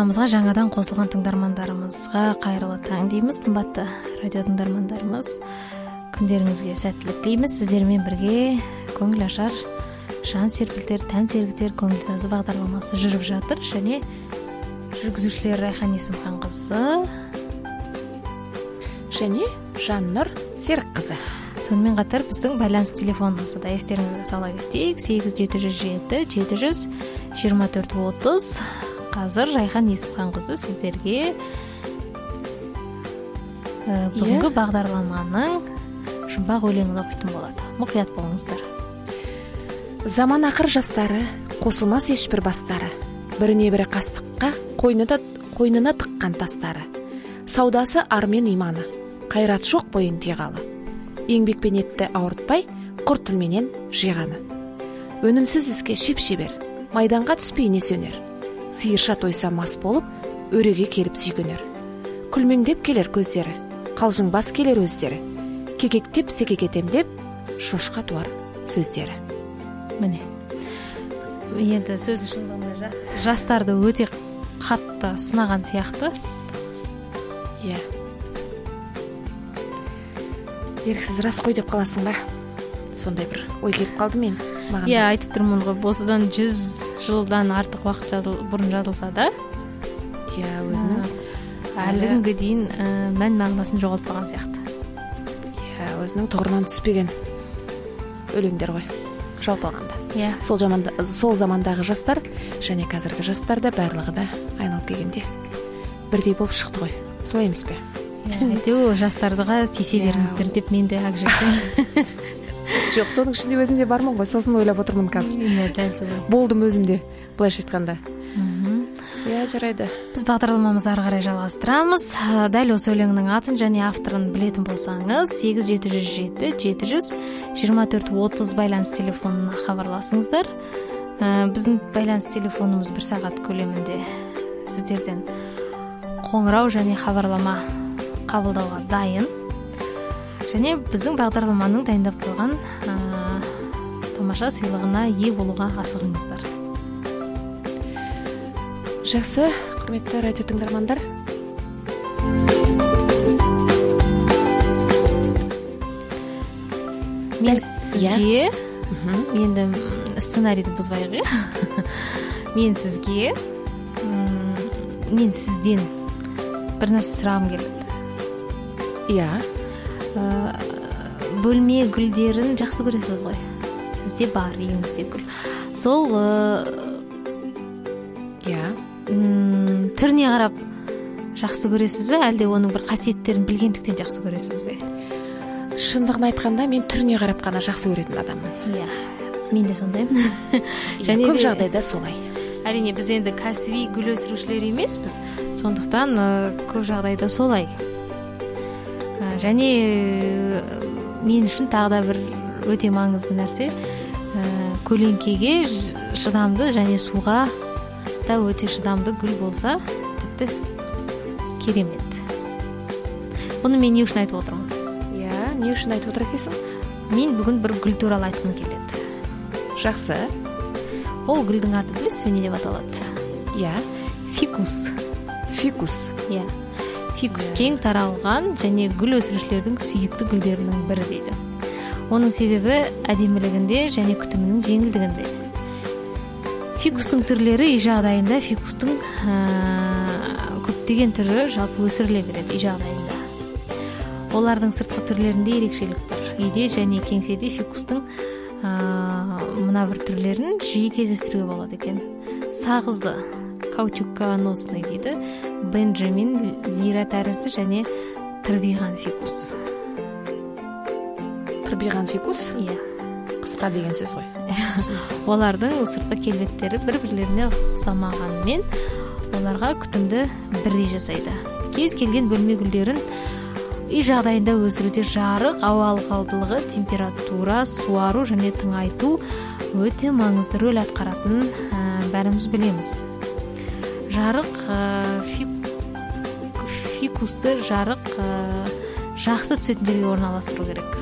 Speaker 1: бағдарламамызга жаңадан косулган тыңдармандарыбызга кайрылуу таң дейбиз. Кымбатты радио тыңдармандарыбыз, күндөрүңүзгө сәттүүлүк тийбиз. Сиздер менен бирге көңүл ашар, жан серпилтер, тән сергитер көңүл сазы бағдарламасы жүрүп жатыр. Және жүргүзүүчүлөр Райхан Эсимхан кызы
Speaker 2: және Жаннур Серик кызы.
Speaker 1: Сонымен катар биздин байланыш телефонубузду да эстериңизге сала кетейик. 8707 72430. Азыр Райхан Эсимхан кызы сиздерге бүгүнкү бағдарламанын жұмбақ өлеңин окуйтун болот. Мукуят болуңуздар.
Speaker 2: Заман акыр жастары, косулмас эч бир бастары, бирине бири кастыкка койнуна тыккан тастары. Саудасы ар мен ыйманы, кайрат жок боюн тыйгалы. Еңбек пенетти ауыртпай, курт тил менен жыйганы. Өнүмсүз иске шеп-шебер, майданга түспөй сөнөр. Сыйырша тойса мас болуп, өреге келип сүйгөнөр. Күлмөңдеп келер көздері, калжыңбас келер өздері. Кекектеп секекетем деп, шошка туар сөздері.
Speaker 1: Міне. Енді сөздің шындығында жастарды өте қатты сынаған сияқты.
Speaker 2: Иә. Еріксіз рас қой деп қаласың ба? Сондай бір ой келіп қалды мен.
Speaker 1: Иә, айтып тұрмын ғой, осыдан 100 жылдан артық уақыт бұрын жазылса да.
Speaker 2: Иә, өзінің
Speaker 1: әлі күнге дейін мән мағынасын жоғалтпаған сияқты.
Speaker 2: Иә, өзінің тұғырынан түспеген өлеңдер ғой, жалпы алғанда.
Speaker 1: Иә.
Speaker 2: Сол замандағы жастар және қазіргі жастар да барлығы да айналып келгенде бірдей болып шықты ғой. Солай емес пе?
Speaker 1: Әйтеуір жастардыға тисе беріңіздер деп мен де ақ жеттім.
Speaker 2: Жоқ, соның ішінде өзім де бармын ғой, сосын ойлап отырмын қазір.
Speaker 1: Иә, дәл солай.
Speaker 2: Болдым өзім де, былайша айтқанда. Иә, жарайды.
Speaker 1: Біз бағдарламамызды ары қарай жалғастырамыз. Дәл осы өлеңнің атын және авторын білетін болсаңыз, 8707 72430 байланыс телефонына хабарласыңыздар. Біздің байланыс телефонымыз 1 сағат көлемінде сіздерден қоңырау және хабарлама қабылдауға дайын. Және біздің бағдарламаның дайындап қойған тамаша сыйлығына ие болуға асығыңыздар.
Speaker 2: Жақсы, құрметті радио тыңдармандар.
Speaker 1: Мен сізге, енді сценарийді бұзбайық, мен сізден бір нәрсе сұрағым келеді.
Speaker 2: Иә.
Speaker 1: Бөлме гүлдерін жақсы көресіз ғой? Сізде бар, үйіңізде гүл. Сол түріне қарап жақсы көресіз бе, әлде оның бір қасиеттерін білгендіктен жақсы көресіз бе?
Speaker 2: Шындығын айтқанда мен түріне қарап қана жақсы көретін адаммын.
Speaker 1: Иә, мен де сондаймын.
Speaker 2: Көп жағдайда солай.
Speaker 1: Әрине, біз енді кәсіби гүл өсірушілер емеспіз, сондықтан көп жағдайда солай. Және мен үшін тағы да бір өте маңызды нәрсе, көлеңкеге шыдамды және суға да өте шыдамды гүл болса, тіпті керемет. Бұны мен не үшін айтып отырмын?
Speaker 2: Иә, не үшін айтып отыр екенсің?
Speaker 1: Мен бүгін бір гүл туралы айтқым келеді.
Speaker 2: Жақсы.
Speaker 1: Ол гүлдің аты білесіз бе, не деп аталады?
Speaker 2: Иә.
Speaker 1: Фикус.
Speaker 2: Фикус.
Speaker 1: Иә. Фикус кең таралған және гүл өсірушілердің сүйікті гүлдерінің бірі дейді. Оның себебі әдемілігінде және күтімінің жеңілдігінде. Фикустың түрлері үй жағдайында фикустың көптеген түрі жалпы өсіріле береді үй жағдайында. Олардың сыртқы түрлерінде ерекшелік бар. Үйде және кеңседе фикустың мына бір түрлерін жиі кездестіруге болады екен. Сағызды, каучуконосный дейді, Бенджамин, лира тәрізді және тырбиған фикус.
Speaker 2: Тырбиған фикус?
Speaker 1: Иә.
Speaker 2: Қысқа деген сөз ғой.
Speaker 1: Олардың сыртқы келбеттері бір-бірлеріне ұқсамағанымен, оларға күтімді бірдей жасайды. Кез келген бөлме гүлдерін үй жағдайында өсіруде жарық, ауа ылғалдылығы, температура, суару және тыңайту өте маңызды рөл атқаратынын бәріміз білеміз. Жарық фикусты жарық жақсы түсетін жерге орналастыру керек.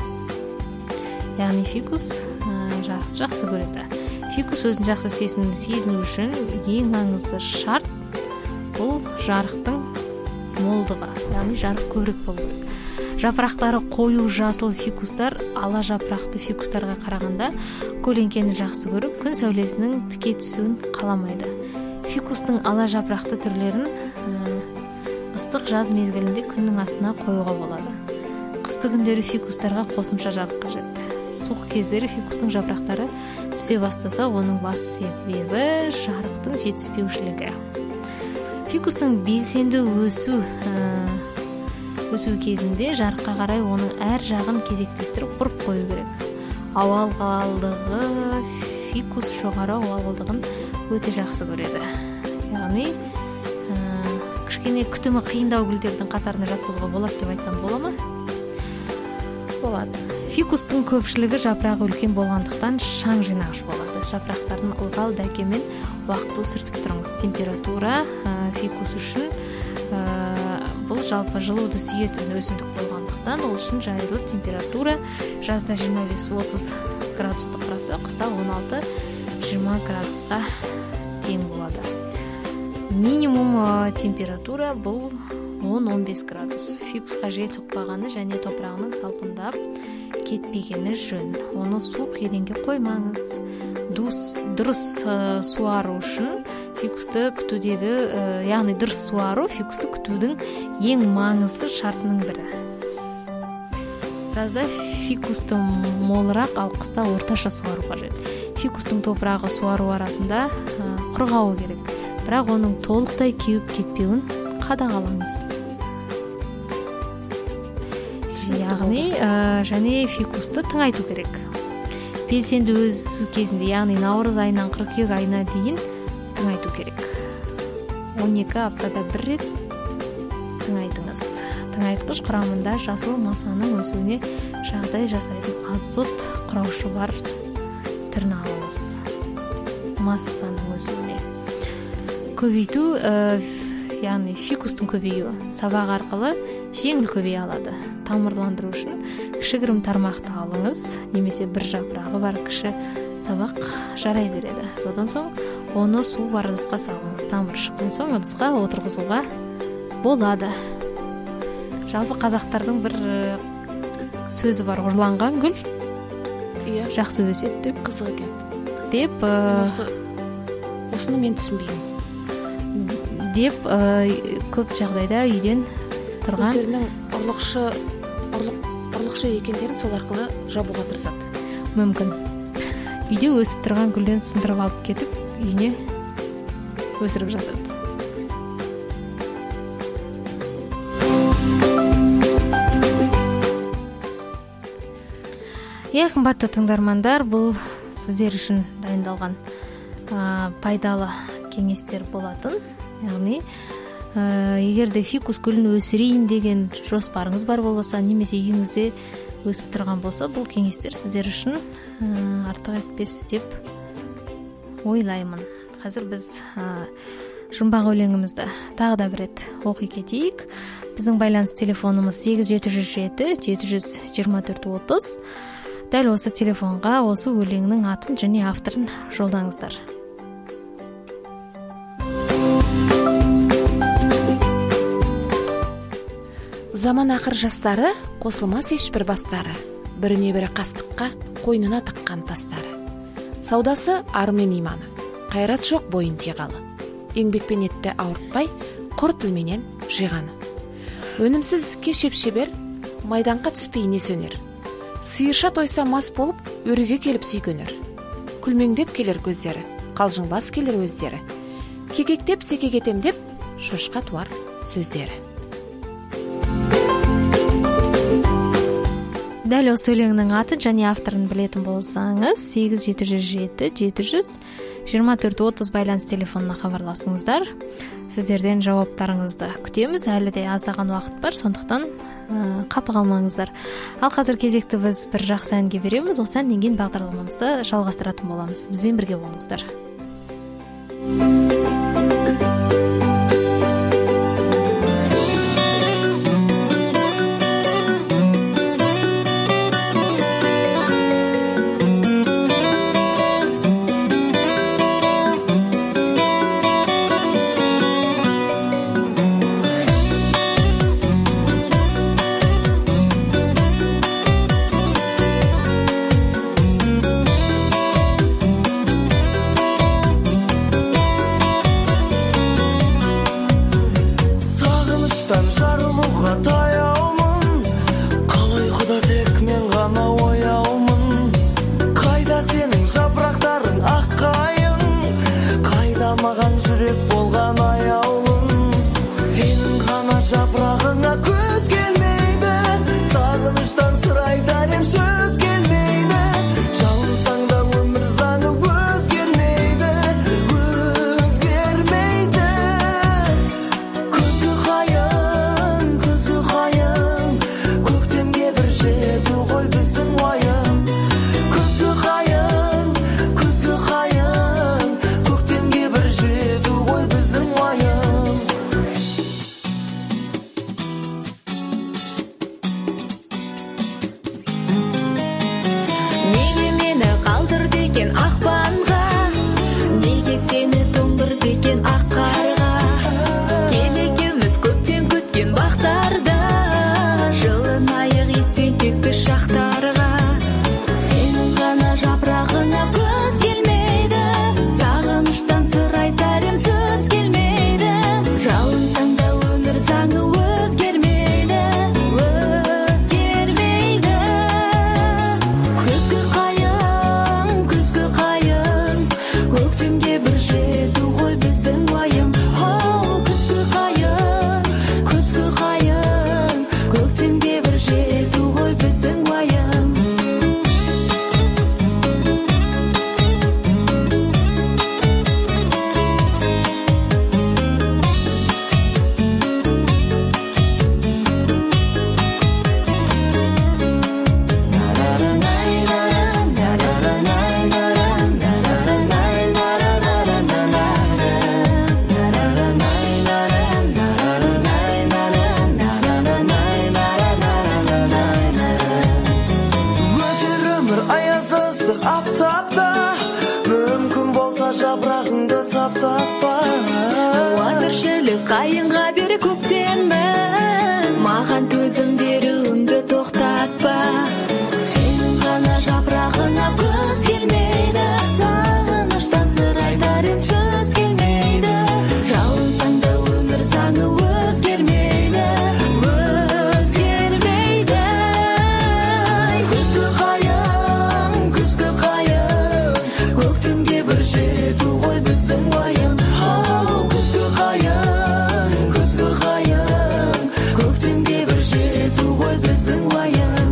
Speaker 1: Яғни фикус жарықты жақсы көреді. Фикус өзін жақсы сезіну үшін ең маңызды шарт жарықтың молдығы, яғни жарық көбірек болу керек. Жапырақтары қою жасыл фикустар ала жапырақты фикустарға қарағанда көлеңкені жақсы көріп, күн сәулесінің тіке түсуін қаламайды. Фикустың ала жапырақты түрлерін ыстық жаз мезгілінде күннің астына қоюға болады. Қысты күндері фикустарға қосымша жарық қажет. Суық кездері фикустың жапырақтары түсе бастаса, оның басты себебі жарықтың жетіспеушілігі. Фикустың белсенді өсу кезінде жарыққа қарай оның әр жағын кезектестіріп бұрып қою керек. Ауа ылғалдығы фикус жоғары ауа ылғалдығын өте жақсы көреді. Яғни кішкене күтімі қиындау гүлдердің қатарына жатқызуға болады деп айтсам бола ма?
Speaker 2: Болады.
Speaker 1: Фикустың көпшілігі жапырағы үлкен болғандықтан шаң жинағыш болады. Жапырақтарын ылғал дәкемен уақытылы сүртіп тұрыңыз. Температура фикус үшін бұл жалпы жылуды сүйетін өсімдік болғандықтан, ол үшін жайлы температура жазда 25-30 градусты құраса, қыста 16-20 градусқа тең болады. Минимум температура бұл 10-15 градус. Фикусқа жел соқпағаны және топырағының салқындап кетпегені жөн. Оны суық еденге қоймаңыз. Дұрыс суару үшін фикусты күтудегі, яғни дұрыс суару фикусты күтудің ең маңызды шартының бірі. Жазда фикусты молырақ, ал қыста орташа суару қажет. Фикустың топырағы суару арасында құрғауы керек, бірақ оның толықтай кеуіп кетпеуін қадағалаңыз. Яғни және фикусты тыңайту керек. Белсенді өсу кезінде, яғни наурыз айынан қыркүйек айына дейін тыңайту керек. 12 аптада бір рет тыңайтыңыз. Тыңайтқыш құрамында жасыл масаның өсуіне жағдай жасайтын азот құраушы бар түрін алыңыз. Массаның өсуіне. Көбейту, яғни фикустың көбеюі сабақ арқылы жеңіл көбейе алады. Тамырландыру үшін кішігірім тармақты алыңыз, немесе бір жапырағы бар кіші сабақ жарай береді. Содан соң оны су бар ыдысқа салыңыз. Тамыр шыққан соң ыдысқа отырғызуға болады. Жалпы қазақтардың бір сөзі бар, ұрланған гүл жақсы өседі деп.
Speaker 2: Қызық екен.
Speaker 1: Деп
Speaker 2: осыны мен түсінбеймін.
Speaker 1: Деп көп жағдайда үйден тұрған
Speaker 2: өздерінің ұрлықшы екендерін сол арқылы жабуға тырысады.
Speaker 1: Мүмкін. Үйде өсіп тұрған гүлден сындырып алып кетіп, үйіне өсіріп жатады. Қымбатты тыңдармандар, бұл сіздер үшін дайындалған пайдалы кеңестер болатын. Яғни, егер де фикус гүлін өсірейін деген жоспарыңыз бар болса, немесе үйіңізде өсіп тұрған болса, бұл кеңестер сіздер үшін артық етпес деп ойлаймын. Қазір біз жұмбақ өлеңімізді тағы да бір рет оқи кетейік. Біздің байланыс телефонымыз 8707-724-30. Дәл осы телефонға осы өлеңнің атын және авторын жолдаңыздар.
Speaker 2: Заман ақыр жастары, қосылмас ешбір бастары, біріне бірі қастыққа қойнына тыққан тастары. Саудасы ар мен иманы, қайрат жоқ бойын тиғалы. Еңбекпен етті ауыртпай, құр тілменен жиғаны. Өнімсіз іске шеп-шебер, майданға түспейіне сөнер. Сиырша тойса мас болып, өреге келіп сүйкөнер. Күлмеңдеп келер көздері, қалжыңбас келер өздері. Кекектеп секегетем деп, шошқа туар сөздері.
Speaker 1: Дәл осы өлеңнің аты және авторын білетін болсаңыз, 8707-724-30 байланыс телефонына хабарласыңыздар. Сіздерден жауаптарыңызды күтеміз. Әлі де аздаған уақыт бар, сондықтан қапы қалмаңыздар. Ал қазір кезекті біз бір жақсы әнге береміз. Осы әннен кейін бағдарламамызды жалғастыратын боламыз. Бізбен бірге болыңыздар.
Speaker 4: жапырағыңа көз келмейді, сағыныштан сыр айтар ем сөз келмейді. Жалынсаң да өмір заңы өзгермейді, өзгермейді. Күзгі қайың, көктемге бір жету ғой біздің уайым. Күзгі қайың, көктемге бір жету ғой біздің уайым.
Speaker 5: Неге мені қалдырды екен ақпанға, неге сені тоңдырды екен ақ қарға? Кел екеуміз көптен күткен бақтарда, жылынайық естен кетпес шақтарға. Сенің ғана жапырағыңа көз келмейді, сағыныштан сыр айтар ем сөз келмейді. Жалынсаң да өмір заңы өзгермейді, өзгермейді. Күзгі қайың, көктемге бір жету ғой біздің уайым. Күзгі қайың, көктемге бір жету ғой біздің уайым.
Speaker 4: Өтер өмір аязды ыстық аптапта, мүмкін болса жапырағыңды таптапа.
Speaker 5: Ауа тіршілік қайынға бері көктемін, маған төзім беруіңді тоқтатпа. Сенің ғана жапырағыңа көз келмейді, сағыныштан сыр айтар ем сөз келмейді. Жалынсаң да өмір заңы өзгермейді, өзгермейді.
Speaker 4: Күзгі қайың, көктемге бір жету ғой біздің уайым. Күзгі қайың, көктемге бір жету ғой біздің уайым.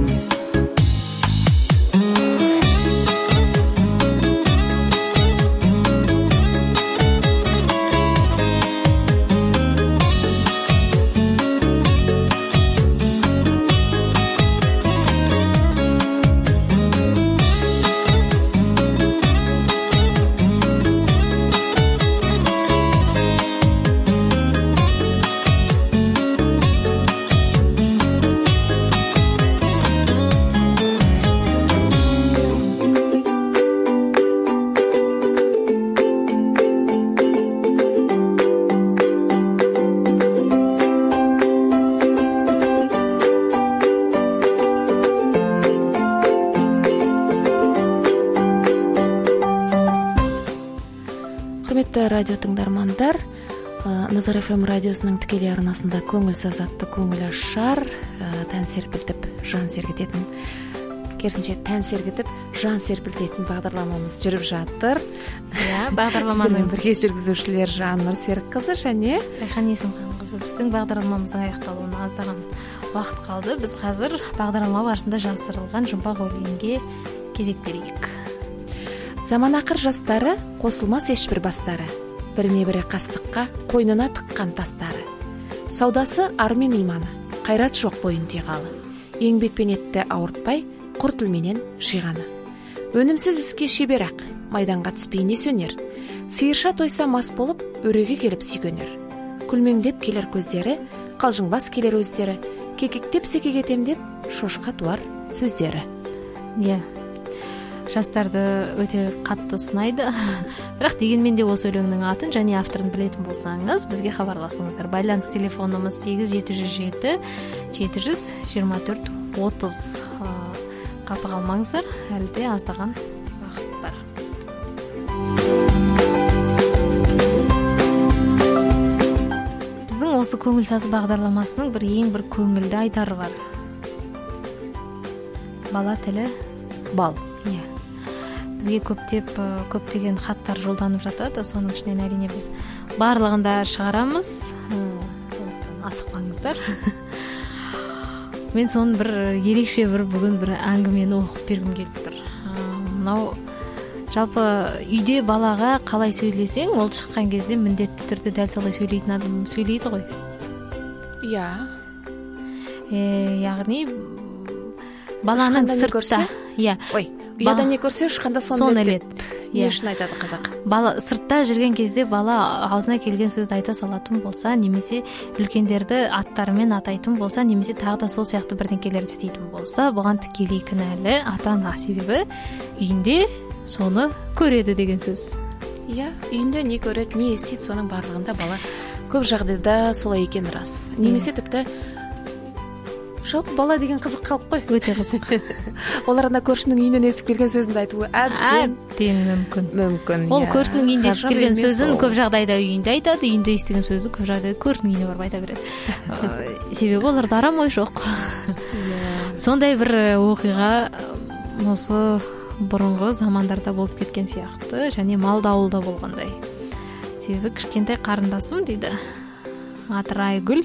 Speaker 2: Құрметті радио тыңдармандар, Назар FM радиосының тікелей арнасында көңіл сазатты көңіл ашар, тән серпілтіп, жан сергітетін, керісінше тән сергітіп, жан серпілтетін бағдарламамыз жүріп жатыр.
Speaker 1: Бағдарламаның
Speaker 2: бірге жүргізушілер Жаннұр Серікқызы және
Speaker 1: Райхан Есімханқызы. Біздің бағдарламамыздың аяқталуына аздаған уақыт қалды. Біз қазір бағдарлама барысында жасырылған жұмбақ өлеңге кезек берейік.
Speaker 2: Заман ақыр жастары, қосылмас ешбір бастары, біріне бірі қастыққа қойнына тыққан тастары. Саудасы ар мен иманы, қайрат жоқ бойын тиғалы. Еңбекпен етті ауыртпай, құр тілменен жиғаны. Өнімсіз іске шебер ақ, майданға түспейіне сөнер. Сиырша тойса мас болып, өреге келіп сүйгенер. Күлмеңдеп келер көздері, қалжыңбас келер өздері, кекектеп секегетем деп, шошқа туар сөздері.
Speaker 1: Жастарды өте қатты сынайды. Бірақ дегенмен де осы өлеңнің атын және авторын білетін болсаңыз, бізге хабарласыңыздар. Байланыс телефонымыз 8707-724-30. Қапы қалмаңыздар, әлі де аздаған уақыт бар. Біздің осы көңіл сазы бағдарламасының ең бір көңілді айтары бар. Бала тілі
Speaker 2: бал.
Speaker 1: Бізге көптеген хаттар жолданып жатады. Соның ішінен әрине біз барлығында шығарамыз. асықпаңыздар. Мен соны бір ерекше бүгін бір әңгімені оқып бергім келіп тұр. Мынау жалпы үйде балаға қалай сөйлесең, ол шыққан кезде міндетті түрде дәл солай сөйлейтін адам сөйлейді ғой.
Speaker 2: Иә.
Speaker 1: Яғни баланың сыртта,
Speaker 2: ұяда не көрсе шыққанда соны
Speaker 1: іледі.
Speaker 2: Не үшін айтады қазақ?
Speaker 1: Бала сыртта жүрген кезде бала аузына келген сөзді айта салатын болса, немесе үлкендерді аттарымен атайтын болса, немесе тағы да сол сияқты бірдеңкелерді істейтін болса, бұған тікелей кінәлі ата-ана, себебі үйінде соны көреді деген сөз.
Speaker 2: Иә, үйінде не көреді, не естиді, соның барлығында бала көп жағдайда солай екені рас. Немесе тіпті жалпы бала деген қызық халық қой.
Speaker 1: Өте қызық.
Speaker 2: Олар ана көршінің үйінен естіп келген сөзді айтуы
Speaker 1: әбден мүмкін. Ол көршінің үйінде естіп келген сөзін көп жағдайда үйінде айтады, үйінде естіген сөзін көп жағдайда көршінің үйіне барып айта береді. Себебі оларда арам ой жоқ. Сондай бір оқиға осы бұрынғы замандарда болып кеткен сияқты, және мал дауылда болғандай. Себебі кішкентай қарындасым дейді, аты Айгүл,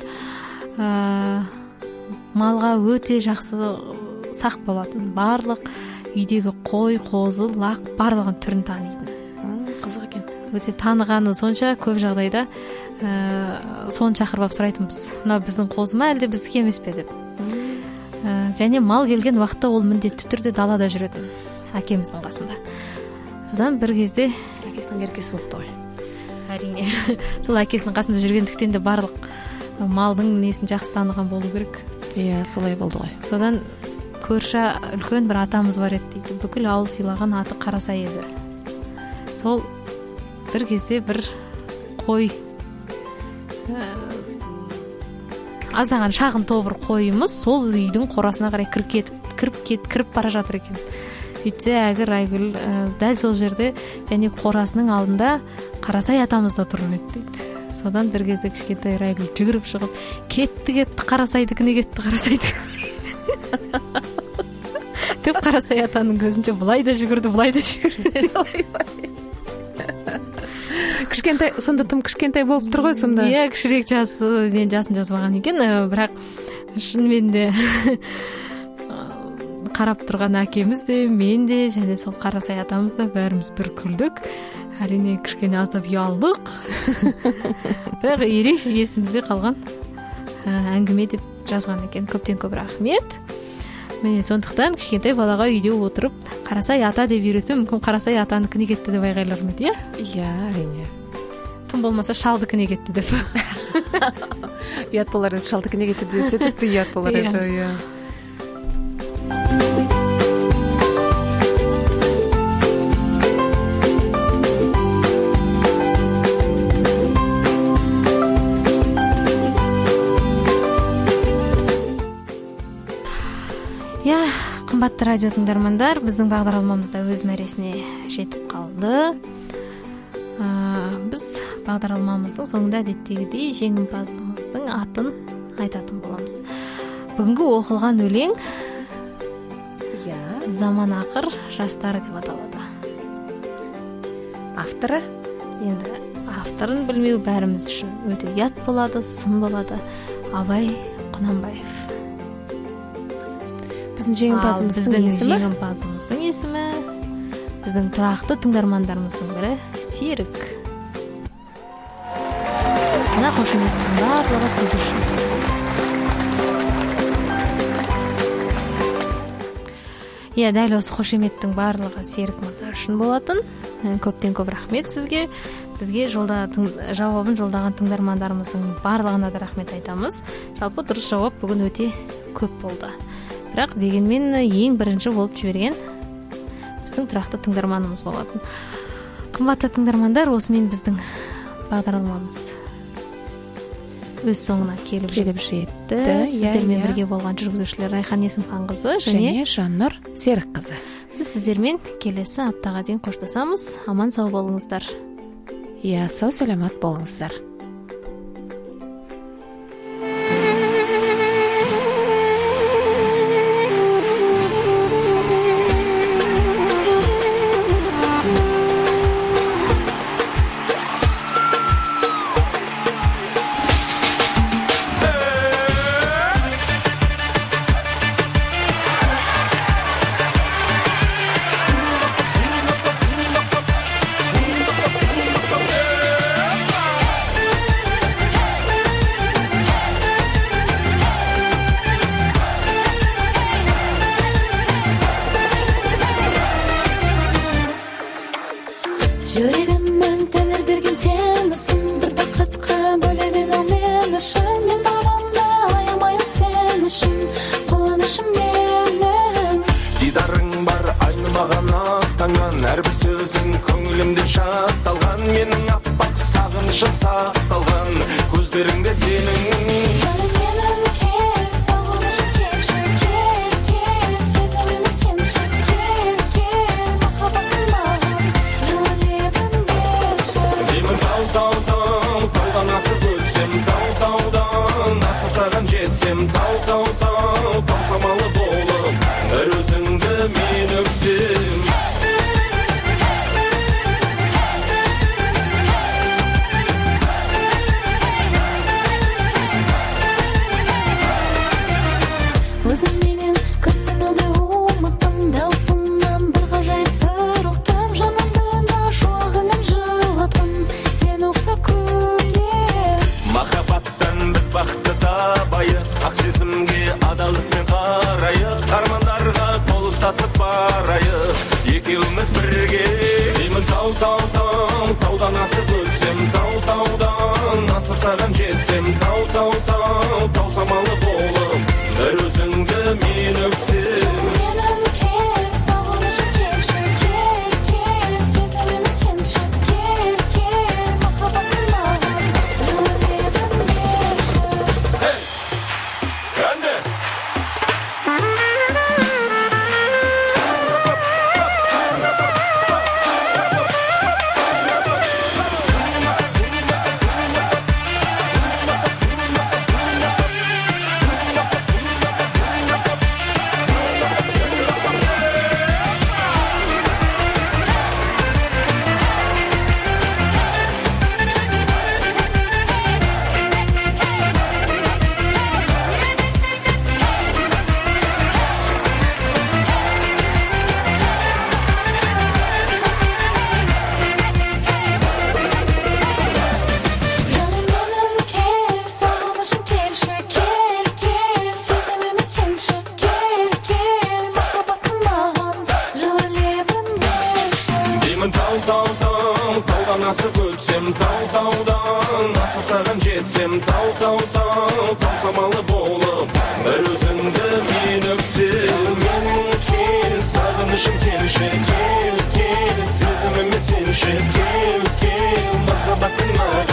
Speaker 1: малға өте жақсы сақ болатын. Барлық үйдегі қой, қозы, лақ барлығын түрін танитын.
Speaker 2: Қызық екен.
Speaker 1: Өте танығаны сонша көп жағдайда соны шақырып сұрайтынбыз. Мына біздің қозы ма, әлде біздікі емес пе деп. Және мал келген уақытта ол міндетті түрде далада жүретін, әкеміздің қасында. Содан бір кезде
Speaker 2: әкесінің еркесі болыпты ғой.
Speaker 1: Әрине. Сол әкесінің қасында жүргендіктен де барлық малдың несін жақсы таныған болу керек.
Speaker 2: Иә, солай болды ғой.
Speaker 1: Содан көрші үлкен бір атамыз бар еді дейді. Бүкіл ауыл сыйлаған аты Қарасай еді. Сол бір кезде бір қой, аздаған шағын тобыр қойымыз сол үйдің қорасына қарай кіріп бара жатыр екен. Сөйтсе әгір Айгүл дәл сол жерде және қорасының алдында Қарасай атамыз да тұрып еді дейді. Содан бір кезде кішкентай Айгүл жүгіріп шығып, кетті Қарасайдікіне кетті. Деп Қарасай атаның көзінше бұлай да жүгірді.
Speaker 2: Кішкентай, сонда тым кішкентай болып тұр ғой сонда.
Speaker 1: Иә, кішірек жасын жазбаған екен, бірақ шынымен де қарап тұрған әкеміз де, мен де, және сол Қарасай атамыз да бәріміз бір күлдік. Әрине кішкене аздап ұялдық. Бірақ ерекше есімізде қалған әңгіме деп жазған екен. Көптен көп рахмет. Міне сондықтан кішкентай балаға үйде отырып Қарасай ата деп үйретсем, мүмкін Қарасай атаныкіне кетті деп айғайлар ма еді,
Speaker 2: иә, әрине.
Speaker 1: Тым болмаса шалдыкіне кетті деп.
Speaker 2: Ұят болар еді, шалдыкіне кетті десе тіпті ұят болар еді, иә.
Speaker 1: Қымбатты радио тыңдармандар, біздің бағдарламамызда өз мәресіне жетіп қалды. Біз бағдарламамыздың соңында әдеттегідей жеңімпазымыздың атын айтатын боламыз. Бүгінгі оқылған өлең Заман ақыр жастары деп аталады.
Speaker 2: Авторы?
Speaker 1: Енді авторын білмеу бәріміз үшін өте ұят болады, сын болады. Абай Құнанбаев. Жеңімпазымыздың есімі біздің тұрақты тыңдармандарымыздың бірі Серік. Мына қошеметтің барлығы сіз үшін. Иә, дәл осы қошеметтің барлығы Серік мырза үшін болатын. Көптен көп рахмет сізге. Бізге жауабын жолдаған тыңдармандарымыздың барлығына да рахмет айтамыз. Жалпы дұрыс жауап бүгін өте көп болды. Бірақ дегенмен ең бірінші болып жіберген біздің тұрақты тыңдарманымыз болатын. Қымбатты тыңдармандар, осымен біздің бағдарламамыз өз соңына келіп жетті. Сіздермен бірге болған жүргізушілер Райхан Есімханқызы және
Speaker 2: Жаннұр Серікқызы.
Speaker 1: Біз сіздермен келесі аптаға дейін қоштасамыз. Аман сау болыңыздар.
Speaker 2: Иә, сау саламат болыңыздар.
Speaker 6: атталған, менің аппақ сағынышым сақталған, көздеріңде сенің.
Speaker 5: Жаным менің кел, сағынышым келші, кел, кел, сезіміме сенші, кел, кел, махаббатым маған жылы лебін берші.
Speaker 6: Деймін таудан асып өтсем, таудан асып саған жетсем, тау самалы болып, бір өзіңді мен өпсем.
Speaker 5: Өзің менен күрсінуді ұмыттым, даусыңнан бір ғажайып сыр ұқтым, жанымда шуағынан жылаттым, сен ұқсап күлем.
Speaker 6: Махаббаттан біз бақытты табайық, ақ сезімге адалдықпен қарайық, армандарға қол ұстасып барайық, екеуміз бірге. Деймін таудан асып өтсем, таудан асып саған жетсем, тау самалы болып, бір өзіңді мен өпсем.
Speaker 5: Менің кел, сағынышым келші, кел, кел, сезіміме сенші, кел, кел, махаббатым маған жылы лебін берші.
Speaker 6: Кәнде!
Speaker 5: Жаным менің кел, сағынышым келші, кел, кел, сезіміме сенші, кел, кел, махаббатым маған жылы лебін берші.
Speaker 6: Деймін таудан асып өтсем, таудан асып саған жетсем, тау самалы болып, бір өзіңді мен өпсем. Менің кел, сағынышым келші, кел, сезіміме сенші, кел, махаббатым маған